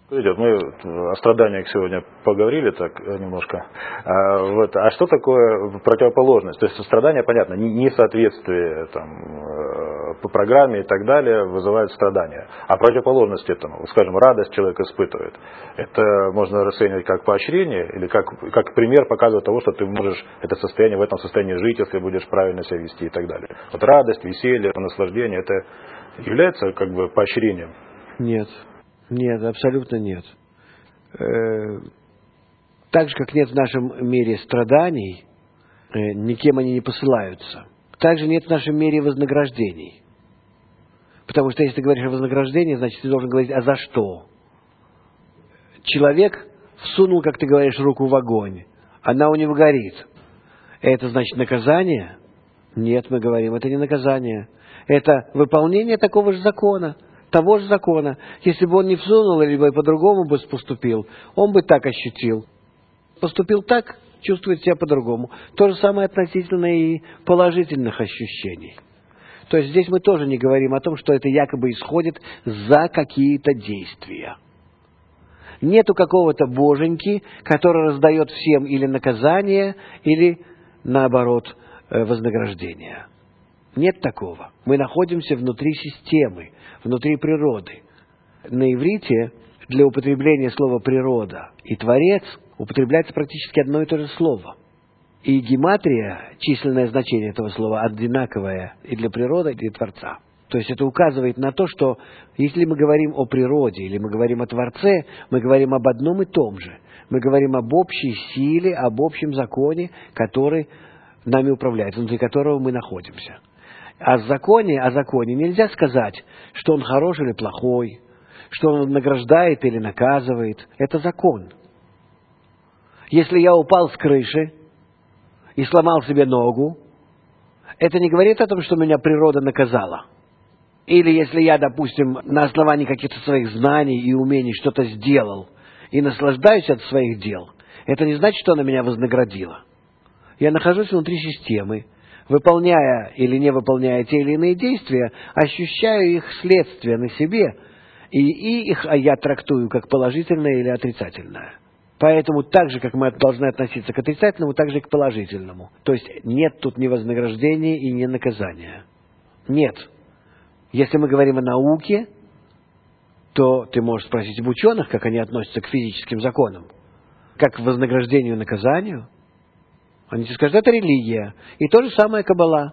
Видите, вот мы о страданиях сегодня поговорили так немножко. А что такое противоположность? То есть страдания, понятно, несоответствие по программе и так далее вызывает страдания. А противоположность этому, скажем, радость человек испытывает. Это можно расценивать как поощрение или как пример показывает того, что ты можешь в этом состоянии жить, если будешь правильно себя вести и так далее. Вот радость, веселье, наслаждение, это является как бы поощрением? Нет. Нет, абсолютно нет. Так же, как нет в нашем мире страданий, никем они не посылаются. Также нет в нашем мире вознаграждений. Потому что если ты говоришь о вознаграждении, значит, ты должен говорить, а за что? Человек всунул, как ты говоришь, руку в огонь. Она у него горит. Это значит наказание? Нет, мы говорим, это не наказание. Это выполнение такого же закона. Того же закона. Если бы он не всунул, либо по-другому бы поступил, он бы так ощутил. Поступил так, чувствует себя по-другому. То же самое относительно и положительных ощущений. То есть здесь мы тоже не говорим о том, что это якобы исходит за какие-то действия. Нету какого-то боженьки, который раздает всем или наказание, или, наоборот, вознаграждение. Нет такого. Мы находимся внутри системы, внутри природы. На иврите для употребления слова «природа» и «творец» употребляется практически одно и то же слово. И гематрия, численное значение этого слова, одинаковое и для природы, и для Творца. То есть это указывает на то, что если мы говорим о природе или мы говорим о Творце, мы говорим об одном и том же. Мы говорим об общей силе, об общем законе, который нами управляет, внутри которого мы находимся. О законе нельзя сказать, что он хороший или плохой, что он награждает или наказывает. Это закон. Если я упал с крыши и сломал себе ногу, это не говорит о том, что меня природа наказала. Или если я, допустим, на основании каких-то своих знаний и умений что-то сделал и наслаждаюсь от своих дел, это не значит, что она меня вознаградила. Я нахожусь внутри системы, выполняя или не выполняя те или иные действия, ощущаю их следствие на себе, и их я трактую как положительное или отрицательное. Поэтому так же, как мы должны относиться к отрицательному, так же и к положительному. То есть нет тут ни вознаграждения и ни наказания. Нет. Если мы говорим о науке, то ты можешь спросить об ученых, как они относятся к физическим законам, как к вознаграждению и наказанию. Они тебе скажут, это религия. И то же самое Каббала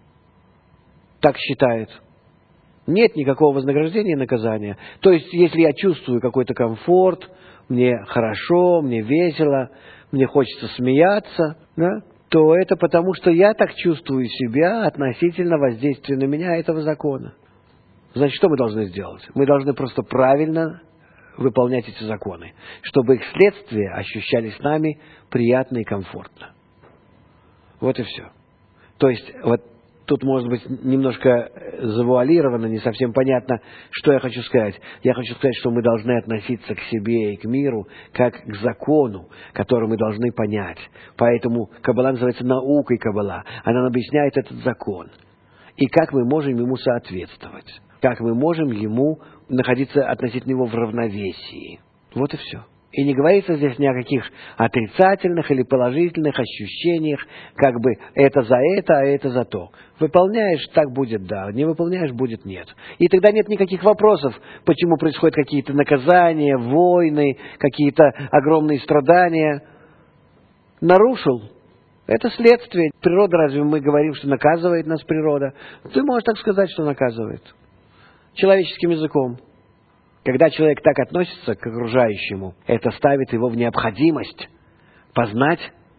так считает. Нет никакого вознаграждения и наказания. То есть, если я чувствую какой-то комфорт, мне хорошо, мне весело, мне хочется смеяться, да, то это потому, что я так чувствую себя относительно воздействия на меня этого закона. Значит, что мы должны сделать? Мы должны просто правильно выполнять эти законы, чтобы их следствия ощущались нами приятно и комфортно. Вот и все. То есть, вот тут, может быть, немножко завуалировано, не совсем понятно, что я хочу сказать. Я хочу сказать, что мы должны относиться к себе и к миру как к закону, который мы должны понять. Поэтому Каббала называется наукой Каббала. Она объясняет этот закон. И как мы можем ему соответствовать. Как мы можем ему находиться относительно него в равновесии. Вот и все. И не говорится здесь ни о каких отрицательных или положительных ощущениях, как бы это за это, а это за то. Выполняешь, так будет да, не выполняешь, будет нет. И тогда нет никаких вопросов, почему происходят какие-то наказания, войны, какие-то огромные страдания. Нарушил. Это следствие. Природа, разве мы говорим, что наказывает нас природа? Ты можешь так сказать, что наказывает. Человеческим языком. Когда человек так относится к окружающему, это ставит его в необходимость познать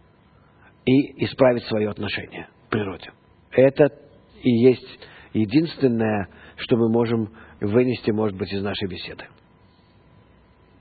и исправить свое отношение к природе. Это и есть единственное, что мы можем вынести, может быть, из нашей беседы.